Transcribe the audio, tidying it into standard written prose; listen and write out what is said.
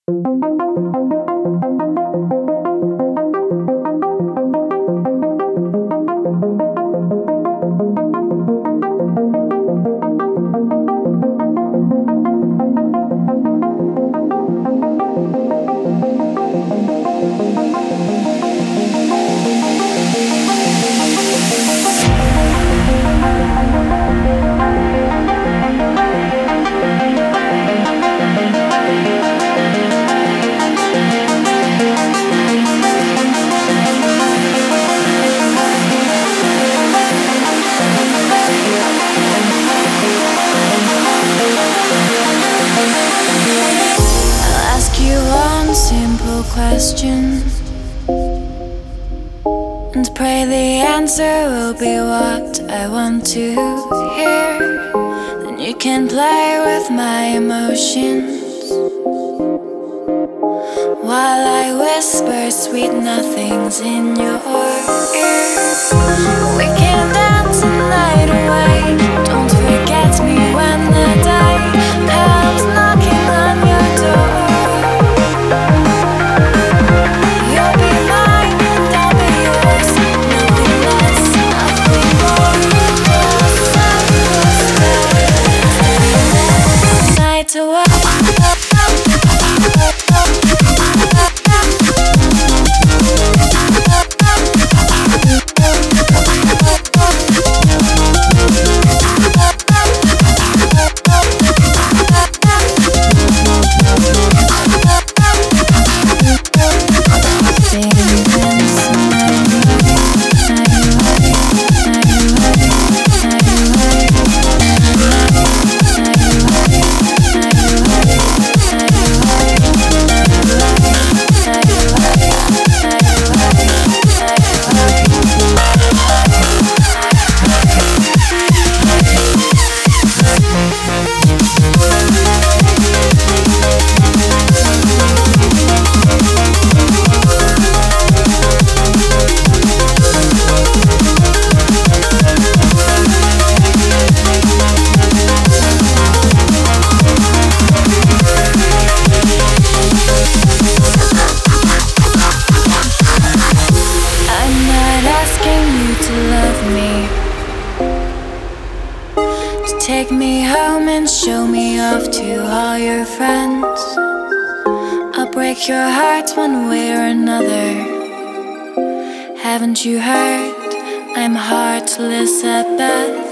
Question and pray the answer will be what I want to hear. Then you can play with my emotions while I whisper sweet nothings in your ear. We can dance the night away. Don't forget me when the day comes knocking on your door. To what? Take me home and show me off to all your friends. I'll break your heart one way or another. Haven't you heard? I'm heartless at best.